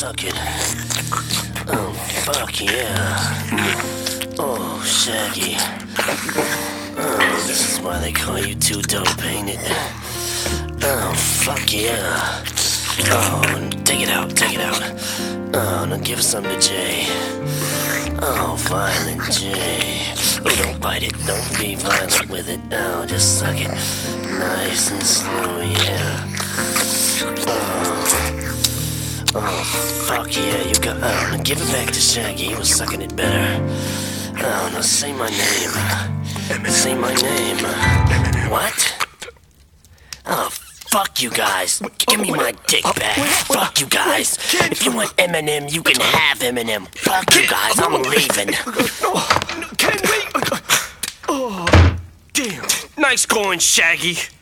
suck it. Oh, fuck yeah. Oh, Shaggy. Oh, this is why they call you Too Dope, ain't it? Oh, fuck yeah. Oh, take it out, take it out. Oh, now give some to Jay. Oh, Violent J. Oh, don't bite it, don't be violent with it. Oh, just suck it. Nice and slow, yeah. Oh, fuck yeah, you got... Oh, now give it back to Shaggy, he was sucking it better. Oh, now say my name. Say my name. What? Oh, fuck you guys. Give me my dick back. Fuck you guys. If you want Eminem, you can have Eminem. Fuck you guys, I'm leaving. Ken, wait! Oh, damn. Nice going, Shaggy.